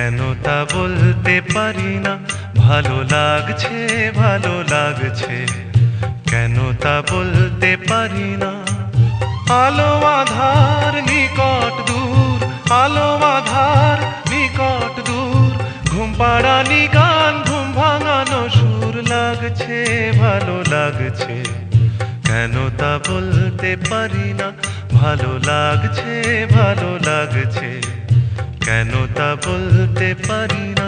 কেন তা বলতে পারি না, ভালো লাগছে ভালো লাগছে, কেন তা বলতে পারি না। আলো আধার নিকট দূর, আলো আধার নিকট দূর, ঘুম পাড়ানি গান ঘুম ভাঙানো সুর, লাগছে ভালো লাগছে, কেন তা বলতে পারি না। ভালো লাগছে ভালো লাগছে, কেন তা বলতে পারি না।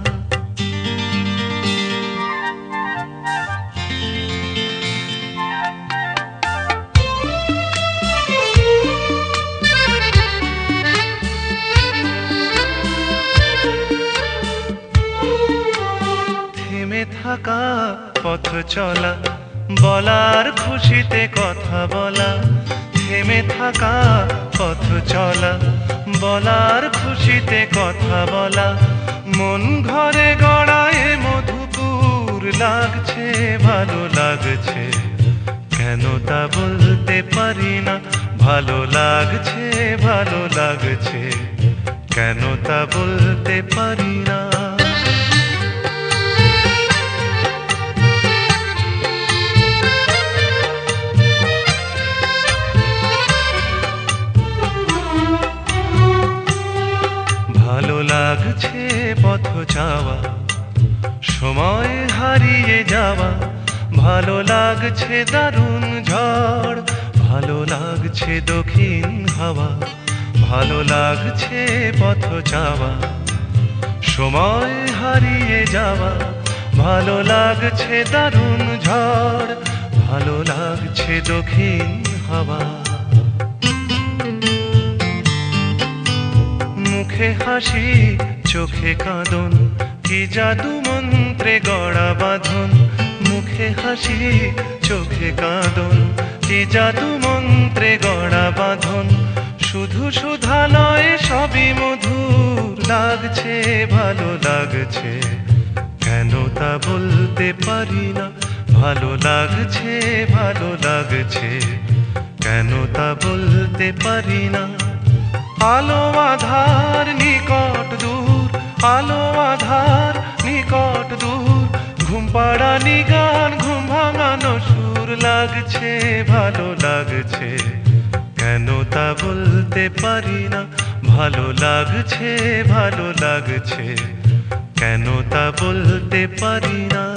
থেমে থাকা পথ চলা, বলার খুশিতে কথা বলা, থেমে থাকা পথ চলা, বলার খুশিতে কথা বলা, মন ঘরে গড়ায় মধুপুর, লাগছে ভালো লাগছে, কেন তা বলতে পারি না। ভালো লাগছে ভালো লাগছে, কেন তা বলতে পারি না। ভালো লাগছে পথ চাওয়া, সময় হারিয়ে যাওয়া, ভালো লাগছে দারুণ ঝড়, ভালো লাগছে দক্ষিণ হাওয়া, ভালো লাগছে পথ চাওয়া, সময় হারিয়ে যাওয়া, ভালো লাগছে দারুণ ঝড়, ভালো লাগছে দক্ষিণ হাওয়া। মুখে হাসি চোখে কাঁদন, কি জাদু মন্ত্রে গড়া বাঁধন, মুখে হাসি চোখে কাঁদন, কি জাদু মন্ত্রে গড়া বাঁধন, শুধু সুধা নয় সবই মধুর, লাগছে ভালো লাগছে, কেন তা বলতে পারি না। ভালো লাগছে ভালো লাগছে, কেন তা বলতে পারি না। আলো আধার নিকট দূর, আলো আধার নিকট দূর, ঘুম পাড়ানি গান ঘুম ভাঙানো সুর, লাগছে ভালো লাগছে, কেন তা বলতে পারি না। ভালো লাগছে ভালো লাগছে, কেন তা বলতে পারি না।